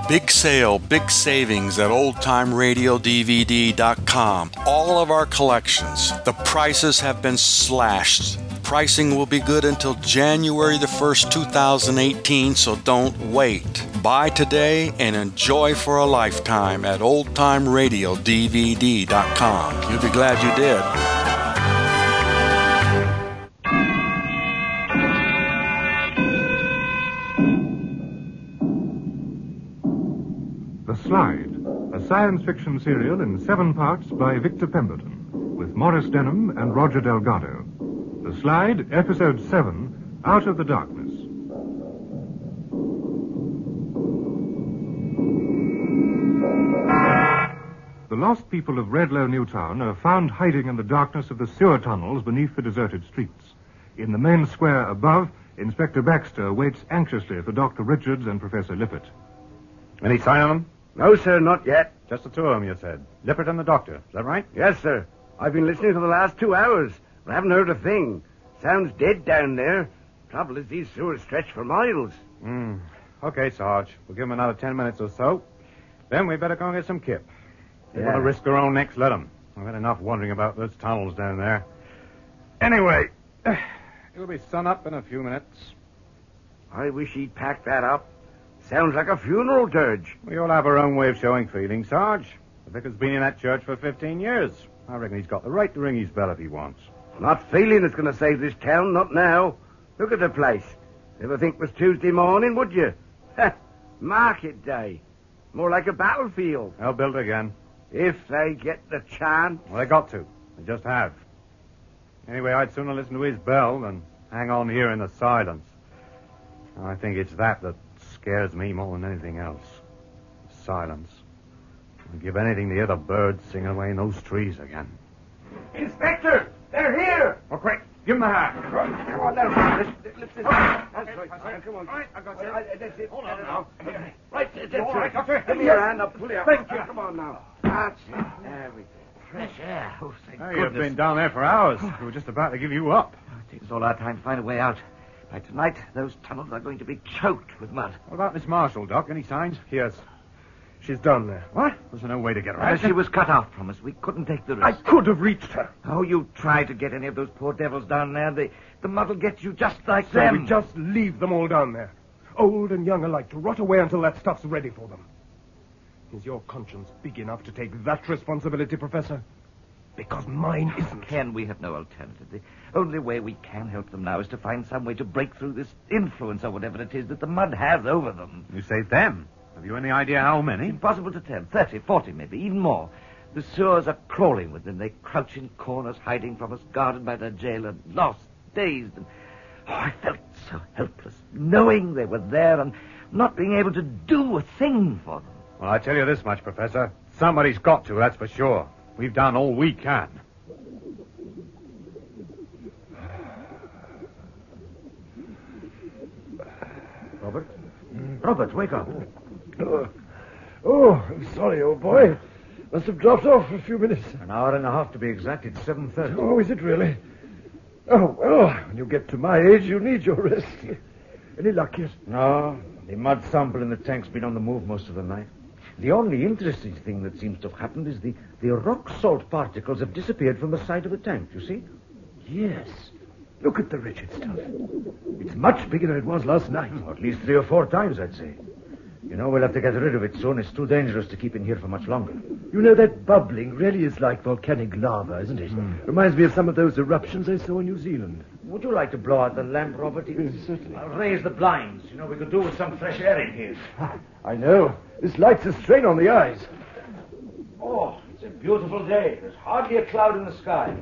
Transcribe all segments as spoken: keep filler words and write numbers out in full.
Big sale, big savings at old time radio d v d dot com. All of our collections. The prices have been slashed. Pricing will be good until January the first, two thousand eighteen, so don't wait. Buy today and enjoy for a lifetime at old time radio d v d dot com. You'll be glad you did. The Slide, a science fiction serial in seven parts by Victor Pemberton, with Maurice Denham and Roger Delgado. The Slide, Episode seven, Out of the Darkness. The lost people of Redlow Newtown are found hiding in the darkness of the sewer tunnels beneath the deserted streets. In the main square above, Inspector Baxter waits anxiously for Doctor Richards and Professor Lippert. Any sign of them? No, sir, not yet. Just the two of them, you said. Lippert and the doctor. Is that right? Yes, sir. I've been listening for the last two hours, but haven't heard a thing. Sounds dead down there. Trouble is, these sewers stretch for miles. Hmm. Okay, Sarge. We'll give them another ten minutes or so. Then we better go and get some kip. They Yeah. want to risk their own necks, let them. I've had enough wondering about those tunnels down there. Anyway, it'll be sun up in a few minutes. I wish he'd pack that up. Sounds like a funeral dirge. We all have our own way of showing feeling, Sarge. The vicar's been in that church for fifteen years. I reckon he's got the right to ring his bell if he wants. Not feeling it's going to save this town, not now. Look at the place. Ever think it was Tuesday morning, would you? Market day. More like a battlefield. They'll build again. If they get the chance. Well, they got to. They just have. Anyway, I'd sooner listen to his bell than hang on here in the silence. I think it's that that scares me more than anything else. Silence. I'd give anything to hear the birds singing away in those trees again. Inspector! They're here! Oh, quick! Give him the hat. Come on now. Let's, let's, let's, that's right. right. Come on. All right, I got you. Well, I- that's it. Hold on That's now. it. Right, that's all right, it. Doctor? Give me your hand. I'll pull you up. Thank you. Come on now. That's it. There we go. Fresh air. Oh, thank Hey, goodness. you've been down there for hours. We were just about to give you up. It takes us all our time to find a way out. By tonight, those tunnels are going to be choked with mud. What about Miss Marshall, Doc? Any signs? Yes. She's down there. What? Was there no way to get her Uh, out? she was cut off from us. We couldn't take the I risk. could have reached her. Oh, you try to get any of those poor devils down there. The, the mud will get you just like So them. we just leave them all down there. Old and young alike, to rot away until that stuff's ready for them. Is your conscience big enough to take that responsibility, Professor? Because mine isn't. Ken, we have no alternative. The only way we can help them now is to find some way to break through this influence or whatever it is that the mud has over them. You say them. Have you any idea how many? Impossible to tell. Thirty, forty, maybe, even more. The sewers are crawling with them. They crouch in corners, hiding from us, guarded by their jailer, lost, dazed. And oh, I felt so helpless, knowing they were there and not being able to do a thing for them. Well, I tell you this much, Professor. Somebody's got to, that's for sure. We've done all we can. Robert? Robert, wake up. Oh, oh, I'm sorry, old boy. Must have dropped off for a few minutes. An hour and a half to be exact. It's seven thirty. Oh, is it really? Oh, well, when you get to my age, you need your rest. Any luck yet? No, the mud sample in the tank's been on the move most of the night. The only interesting thing that seems to have happened is the, the rock salt particles have disappeared from the side of the tank, you see? Yes. Look at the wretched stuff. It's much bigger than it was last night. Or at least three or four times, I'd say. You know, we'll have to get rid of it soon. It's too dangerous to keep in here for much longer. You know, that bubbling really is like volcanic lava, isn't it? Mm. Reminds me of some of those eruptions I saw in New Zealand. Would you like to blow out the lamp, Robert? Yes, certainly. I'll raise the blinds. You know, we could do with some fresh air in here. I know. This light's a strain on the eyes. Oh, it's a beautiful day. There's hardly a cloud in the sky.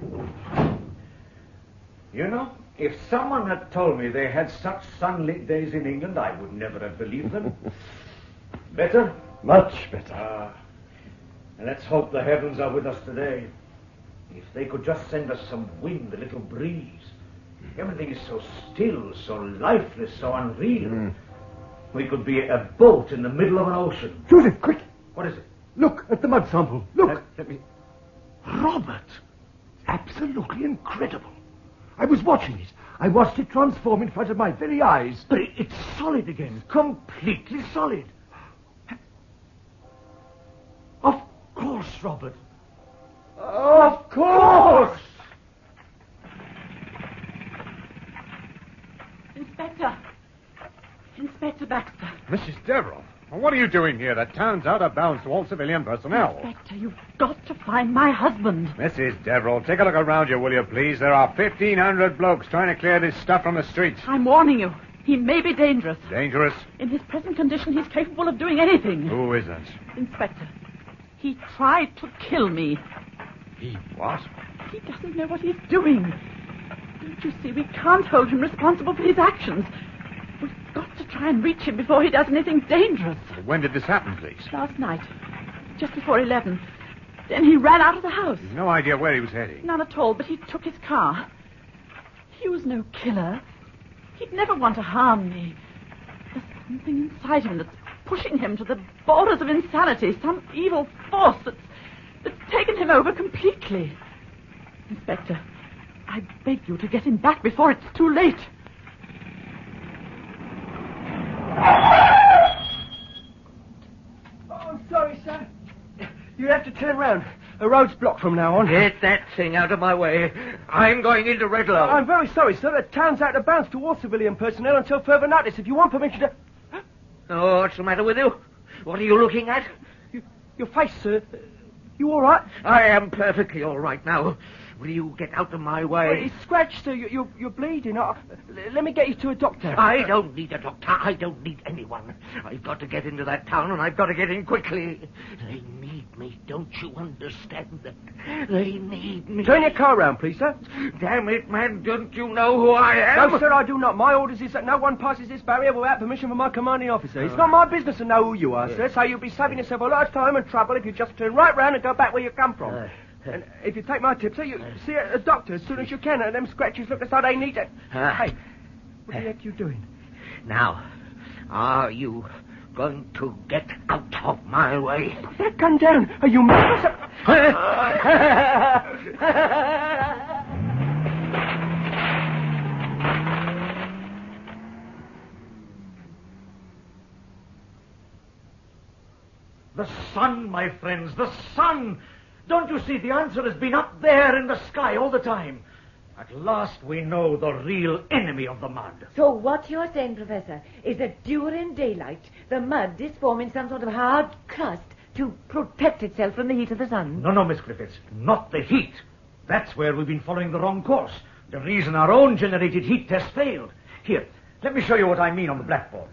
You know, if someone had told me they had such sunlit days in England, I would never have believed them. Better? Much better. Ah, and let's hope the heavens are with us today. If they could just send us some wind, a little breeze. Everything is so still, so lifeless, so unreal. Mm. We could be a boat in the middle of an ocean. Joseph, quick! What is it? Look at the mud sample. Look! Let, let me... Robert! Absolutely incredible. I was watching it. I watched it transform in front of my very eyes. But it, it's solid again. Completely solid. Robert. Of course! Inspector. Inspector Baxter. Missus Deverell, what are you doing here? The town's out of bounds to all civilian personnel. Inspector, you've got to find my husband. Missus Deverell, take a look around you, will you, please? There are fifteen hundred blokes trying to clear this stuff from the streets. I'm warning you. He may be dangerous. Dangerous? In his present condition, he's capable of doing anything. Who isn't? Inspector, he tried to kill me. He what? He doesn't know what he's doing. Don't you see, we can't hold him responsible for his actions. We've got to try and reach him before he does anything dangerous. When did this happen, please? Last night, just before eleven. Then he ran out of the house. No idea where he was heading. None at all, but he took his car. He was no killer. He'd never want to harm me. There's something inside him that's pushing him to the borders of insanity, some evil force that's, that's taken him over completely. Inspector, I beg you to get him back before it's too late. Oh, I'm sorry, sir. You have to turn round. The road's blocked from now on. Get that thing out of my way. I'm going into Redlow. I'm very sorry, sir. The town's out of bounds to all civilian personnel until further notice. If you want permission to... Oh, what's the matter with you? What are you looking at? You, your face, sir. You all right? I am perfectly all right now. Will you get out of my Well, way? it's scratched, sir. You, you're, you're bleeding. Uh, let me get you to a doctor. I don't need a doctor. I don't need anyone. I've got to get into that town, and I've got to get in quickly. They need me. Don't you understand that? They need me. Turn your car round, please, sir. Damn it, man. Don't you know who I am? No, sir, I do not. My orders is that no one passes this barrier without permission from my commanding officer. It's not my business to know who you are, sir, so you'll be saving yourself a lot of time and trouble if you just turn right round and go back where you come from. Uh, And if you take my tip, sir, you see a, a doctor as soon as you can, and them scratches look as though they need it. Uh, hey, what the heck are you doing? Now, are you going to get out of my way? Put that gun down. Are you mad? The sun, my friends, the sun! Don't you see, the answer has been up there in the sky all the time. At last we know the real enemy of the mud. So what you're saying, Professor, is that during daylight, the mud is forming some sort of hard crust to protect itself from the heat of the sun? No, no, Miss Griffiths, not the heat. That's where we've been following the wrong course. The reason our own generated heat test failed. Here, let me show you what I mean on the blackboard.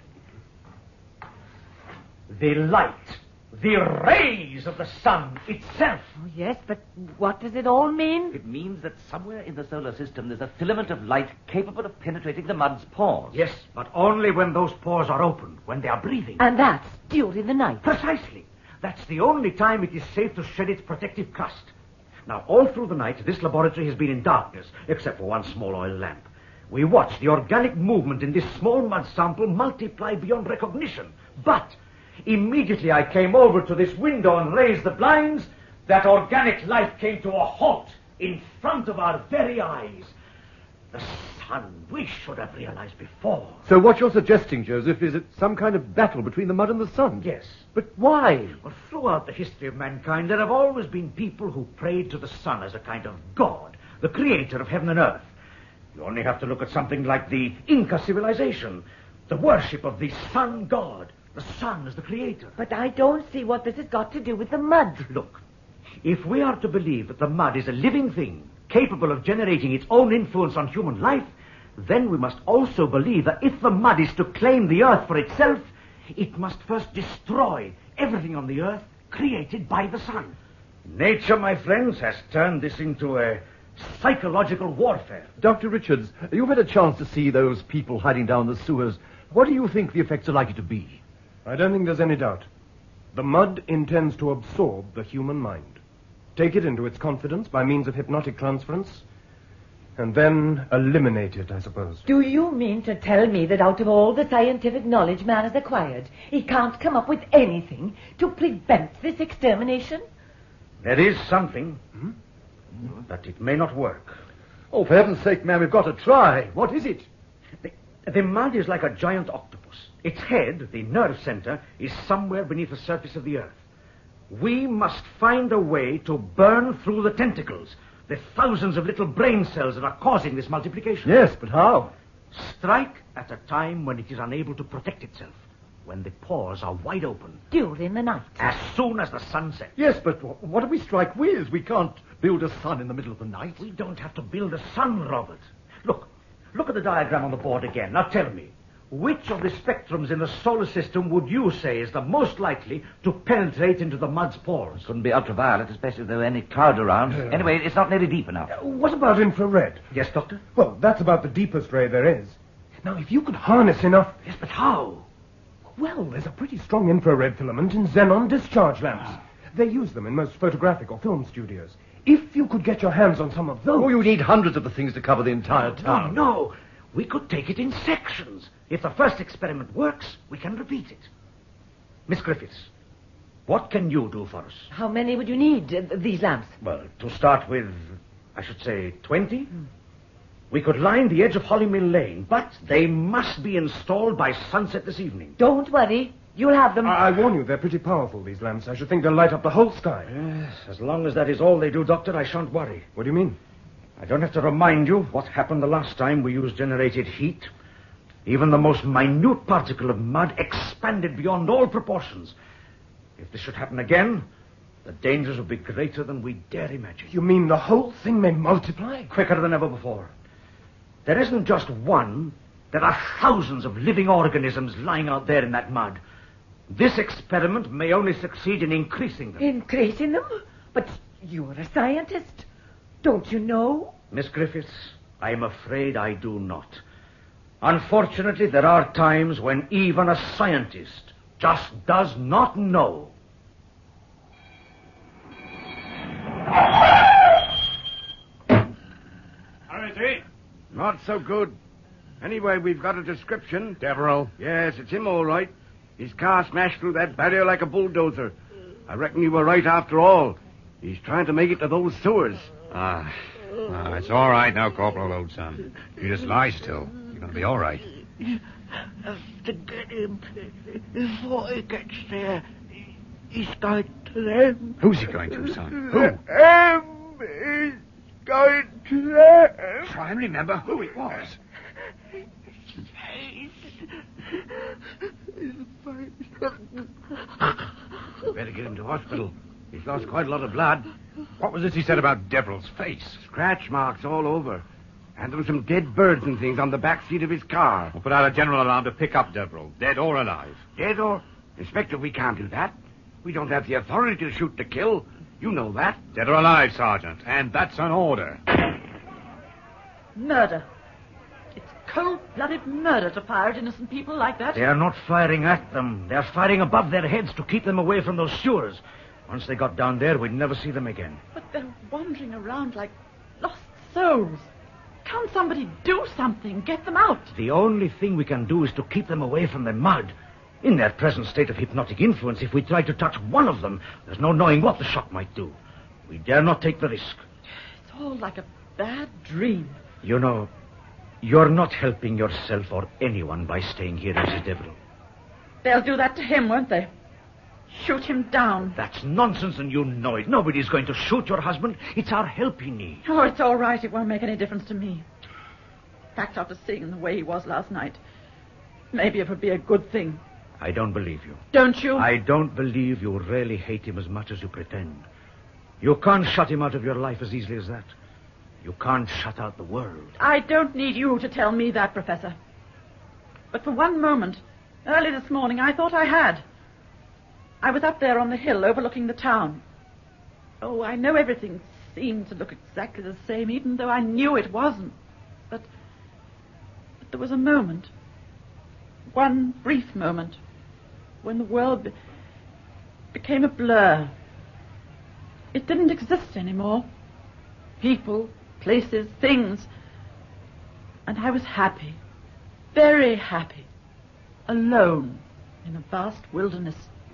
The light. The rays of the sun itself. Oh, yes, but what does it all mean? It means that somewhere in the solar system there's a filament of light capable of penetrating the mud's pores. Yes, but only when those pores are open, when they are breathing. And that's during the night. Precisely. That's the only time it is safe to shed its protective crust. Now, all through the night, this laboratory has been in darkness, except for one small oil lamp. We watched the organic movement in this small mud sample multiply beyond recognition. But immediately I came over to this window and raised the blinds, that organic life came to a halt in front of our very eyes. The sun, we should have realized before. So what you're suggesting, Joseph, is it some kind of battle between the mud and the sun? Yes. But why? Well, throughout the history of mankind, there have always been people who prayed to the sun as a kind of god, the creator of heaven and earth. You only have to look at something like the Inca civilization, the worship of the sun god. The sun is the creator. But I don't see what this has got to do with the mud. Look, if we are to believe that the mud is a living thing, capable of generating its own influence on human life, then we must also believe that if the mud is to claim the earth for itself, it must first destroy everything on the earth created by the sun. Nature, my friends, has turned this into a psychological warfare. Doctor Richards, you've had a chance to see those people hiding down the sewers. What do you think the effects are likely to be? I don't think there's any doubt. The mud intends to absorb the human mind, take it into its confidence by means of hypnotic transference, and then eliminate it, I suppose. Do you mean to tell me that out of all the scientific knowledge man has acquired, he can't come up with anything to prevent this extermination? There is something, hmm? but it may not work. Oh, for heaven's sake, man, we've got to try. What is it? The, the mud is like a giant octopus. Its head, the nerve center, is somewhere beneath the surface of the earth. We must find a way to burn through the tentacles, the thousands of little brain cells that are causing this multiplication. Yes, but how? Strike at a time when it is unable to protect itself, when the pores are wide open. During the night. As soon as the sun sets. Yes, but wh- what do we strike with? We can't build a sun in the middle of the night. We don't have to build a sun, Robert. Look, look at the diagram on the board again. Now tell me, which of the spectrums in the solar system would you say is the most likely to penetrate into the mud's pores? Couldn't be ultraviolet, especially if there were any cloud around. Uh, anyway, it's not nearly deep enough. Uh, what about infrared? Yes, Doctor? Well, that's about the deepest ray there is. Now, if you could harness enough... Yes, but how? Well, there's a pretty strong infrared filament in xenon discharge lamps. They use them in most photographic or film studios. If you could get your hands on some of those... Oh, you need hundreds of the things to cover the entire No, town. no. We could take it in sections. If the first experiment works, we can repeat it. Miss Griffiths, what can you do for us? How many would you need, uh, these lamps? Well, to start with, I should say twenty. Hmm. We could line the edge of Hollymill Lane, but they must be installed by sunset this evening. Don't worry. You'll have them. I, I warn you, they're pretty powerful, these lamps. I should think they'll light up the whole sky. Yes, as long as that is all they do, Doctor, I shan't worry. What do you mean? I don't have to remind you what happened the last time we used generated heat. Even the most minute particle of mud expanded beyond all proportions. If this should happen again, the dangers would be greater than we dare imagine. You mean the whole thing may multiply? Quicker than ever before. There isn't just one. There are thousands of living organisms lying out there in that mud. This experiment may only succeed in increasing them. Increasing them? But you're a scientist. Don't you know? Miss Griffiths, I am afraid I do not. Unfortunately, there are times when even a scientist just does not know. How is he? Not so good. Anyway, we've got a description. Deverell? Yes, it's him all right. His car smashed through that barrier like a bulldozer. I reckon you were right after all. He's trying to make it to those sewers. Ah, ah it's all right now, Corporal Old Son. You just lie still. You're going to be all right. Have to get him before he gets there. He's going to them. Who's he going to, son? Who? Um, he's going to them. Try and remember who it was. Better get him to hospital. He's lost quite a lot of blood. What was this he said about Deverell's face? Scratch marks all over. And there were some dead birds and things on the back seat of his car. We'll put out a general alarm to pick up Deverell, dead or alive. Dead or... Inspector, we can't do that. We don't have the authority to shoot to kill. You know that. Dead or alive, Sergeant. And that's an order. Murder. It's cold-blooded murder to fire at innocent people like that. They are not firing at them. They are firing above their heads to keep them away from those sewers. Once they got down there, we'd never see them again. But they're wandering around like lost souls. Can't somebody do something? Get them out. The only thing we can do is to keep them away from the mud. In their present state of hypnotic influence, if we try to touch one of them, there's no knowing what the shock might do. We dare not take the risk. It's all like a bad dream. You know, you're not helping yourself or anyone by staying here, Missus Deverell. They'll do that to him, won't they? Shoot him down. That's nonsense, and you know it. Nobody's going to shoot your husband. It's our help he needs. Oh, it's all right. It won't make any difference to me. In fact, after seeing the way he was last night, maybe it would be a good thing. I don't believe you. Don't you? I don't believe you really hate him as much as you pretend. You can't shut him out of your life as easily as that. You can't shut out the world. I don't need you to tell me that, Professor. But for one moment, early this morning, I thought I had. I was up there on the hill overlooking the town. Oh, I know everything seemed to look exactly the same, even though I knew it wasn't. But, but there was a moment, one brief moment, when the world be- became a blur. It didn't exist anymore. People, places, things. And I was happy, very happy, alone in a vast wilderness.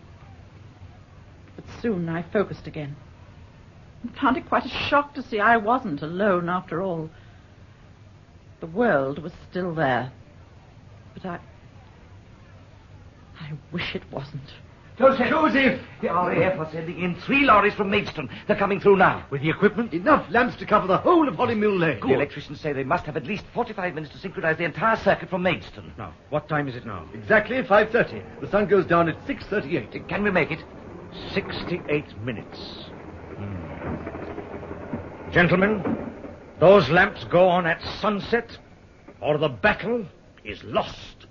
But soon I focused again. I found it quite a shock to see I wasn't alone after all. The world was still there. But I... I wish it wasn't. Joseph! Joseph! The R A F are sending in three lorries from Maidstone. They're coming through now. With the equipment? Enough lamps to cover the whole of Holly Mill Lane. The electricians say they must have at least forty-five minutes to synchronize the entire circuit from Maidstone. Now, what time is it now? Exactly five thirty. The sun goes down at six thirty-eight. Can we make it? Sixty-eight minutes. Hmm. Gentlemen, those lamps go on at sunset, or the battle is lost.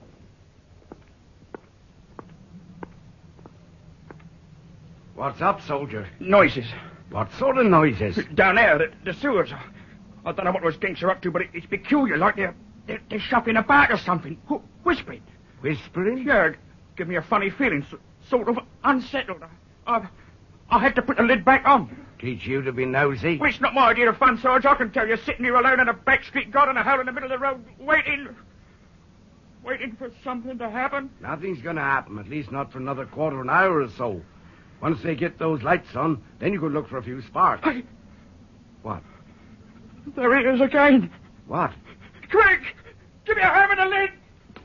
What's up, soldier? Noises. What sort of noises? Down there, the, the sewers. I don't know what those ginks are up to, but it, it's peculiar, like they're, they're, they're shuffling about or something. Wh- whispering. Whispering? Yeah, give me a funny feeling, so, sort of unsettled. I, I had to put the lid back on. Teach you to be nosy? Well, it's not my idea of fun, Sarge. I can tell you, sitting here alone in a back street, God in a hole in the middle of the road, waiting... waiting for something to happen. Nothing's going to happen, at least not for another quarter of an hour or so. Once they get those lights on, then you could look for a few sparks. I... What? There he is again. What? Quick! Give me a hand with the lid!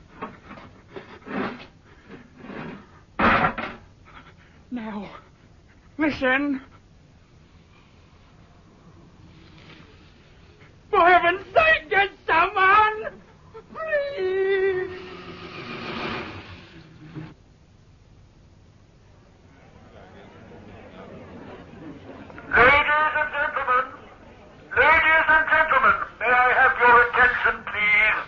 Now, listen. For heaven's sake, get someone! Please! Ladies and gentlemen, ladies and gentlemen, may I have your attention, please?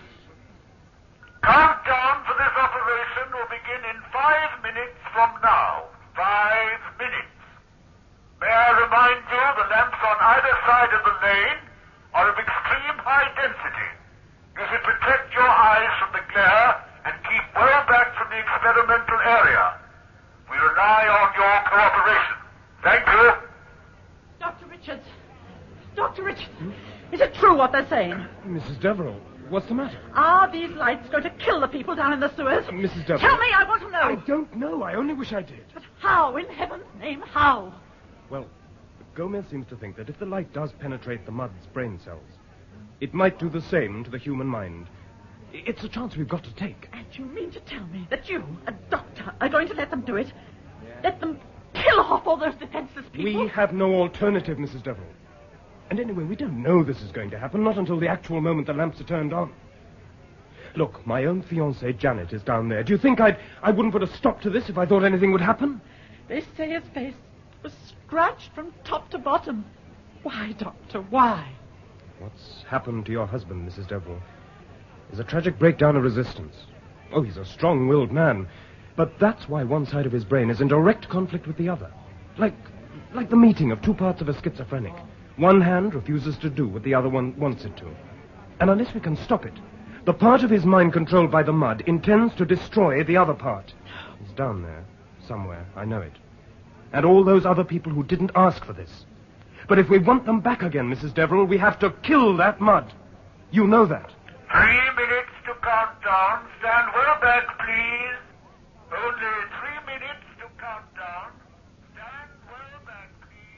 Countdown for this operation will begin in five minutes from now. Five minutes. May I remind you the lamps on either side of the lane are of extreme high density. You should protect your eyes from the glare and keep well back from the experimental area. We rely on your cooperation. Thank you. Doctor Richards. Doctor Richards. Is it true what they're saying? Missus Deverell, what's the matter? Are these lights going to kill the people down in the sewers? Uh, Missus Deverell. Tell me, I want to know. I don't know. I only wish I did. But how, in heaven's name, how? Well, Gomez seems to think that if the light does penetrate the mud's brain cells, it might do the same to the human mind. It's a chance we've got to take. And you mean to tell me that you, a doctor, are going to let them do it? Let them kill off all those defenseless people? We have no alternative, Missus Deverell. And anyway, we don't know this is going to happen, not until the actual moment the lamps are turned on. Look, my own fiancée, Janet, is down there. Do you think I'd, I wouldn't put a stop to this if I thought anything would happen? They say his face was scratched from top to bottom. Why, Doctor, why? What's happened to your husband, Missus Deverell, is a tragic breakdown of resistance. Oh, he's a strong-willed man, but that's why one side of his brain is in direct conflict with the other. Like, like the meeting of two parts of a schizophrenic. One hand refuses to do what the other one wants it to. And unless we can stop it, the part of his mind controlled by the mud intends to destroy the other part. It's down there, somewhere, I know it. And all those other people who didn't ask for this. But if we want them back again, Missus Deverell, we have to kill that mud. You know that. Three minutes to count down. Stand well back, please. Only three minutes to count down. Stand well back,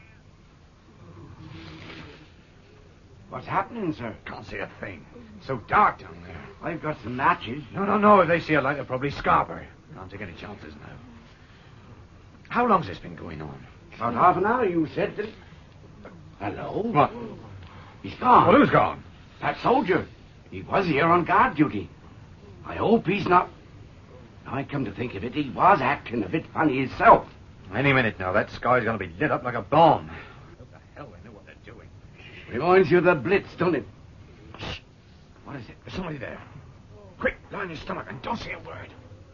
please. What's happening, sir? Can't see a thing. So dark down there. I've got some matches. No, no, no. If they see a light, they'll probably scarper. Can't take any chances now. How long's this been going on? About half an hour, you said that... Hello? What? He's gone. Well, who's gone? That soldier. He was here on guard duty. I hope he's not... Now I come to think of it, he was acting a bit funny himself. Any minute now, that sky's going to be lit up like a bomb. What the hell they know what they're doing? Reminds you of the Blitz, doesn't it? Shh. What is it? There's somebody there. Quick, line your stomach and don't say a word.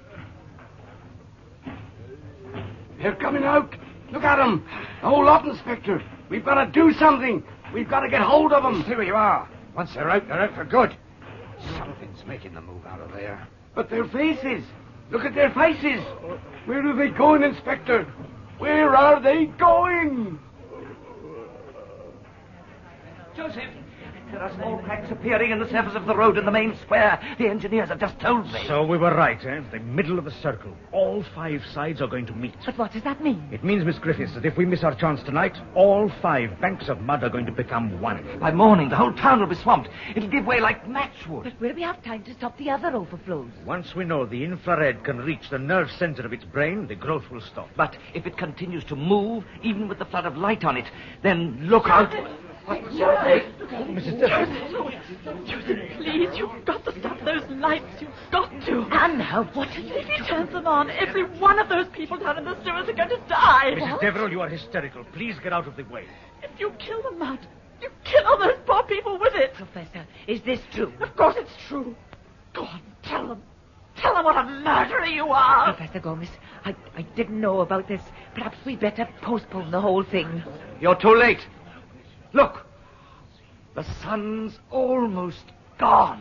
They're coming out. Look at them. The whole lot, Inspector. We've got to do something. We've got to get hold of them. Stay where you are. Once they're out, they're out for good. Something's making them move out of there. But their faces. Look at their faces. Where are they going, Inspector? Where are they going? Joseph! There are small cracks appearing in the surface of the road in the main square. The engineers have just told me. So we were right, eh? The middle of the circle. All five sides are going to meet. But what does that mean? It means, Miss Griffiths, that if we miss our chance tonight, all five banks of mud are going to become one. By morning, the whole town will be swamped. It'll give way like matchwood. But will we have time to stop the other overflows? Once we know the infrared can reach the nerve center of its brain, the growth will stop. But if it continues to move, even with the flood of light on it, then look out. What? Missus Devlin. Joseph, please, you've got to stop those lights. You've got to. And now, what are you If he turns them on, every one of those people down in the sewers are going to die. Missus Deverell, you are hysterical. Please get out of the way. If you kill the mud, you kill all those poor people with it. Professor, is this true? Of course it's true. Go on, tell them. Tell them what a murderer you are. Professor Gomez, I, I didn't know about this. Perhaps we'd better postpone the whole thing. You're too late. Look, the sun's almost gone.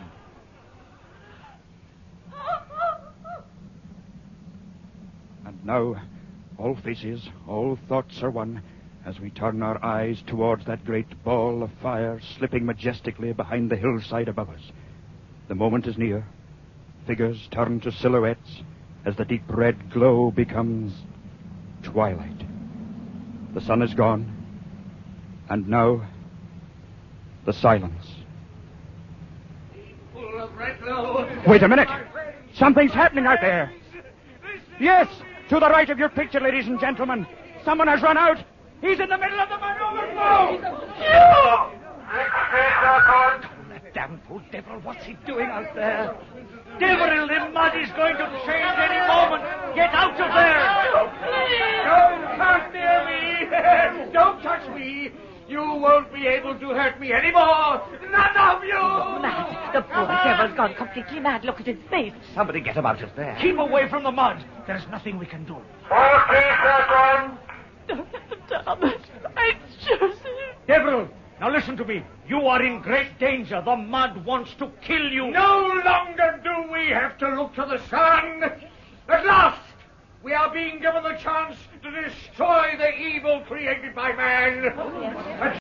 And now, all faces, all thoughts are one, as we turn our eyes towards that great ball of fire slipping majestically behind the hillside above us. The moment is near. Figures turn to silhouettes as the deep red glow becomes twilight. The sun is gone, and now the silence. Full of red glow. Wait a minute! Something's happening out there! Yes! To the right of your picture, ladies and gentlemen! Someone has run out! He's in the middle of the mud overflow! That damn fool devil, what's he doing out there? Devil, the mud is going to change any moment. Get out of there! Don't come near me! Don't touch me! You won't be able to hurt me anymore! None of you! Mad. The poor devil's gone completely mad. Look at his face. Somebody get him out of there. Keep away from the mud. There's nothing we can do. forty seconds. Don't let them down. It's Joseph. Deverell, now listen to me. You are in great danger. The mud wants to kill you. No longer do we have to look to the sun. At last, we are being given the chance to destroy the evil created by man.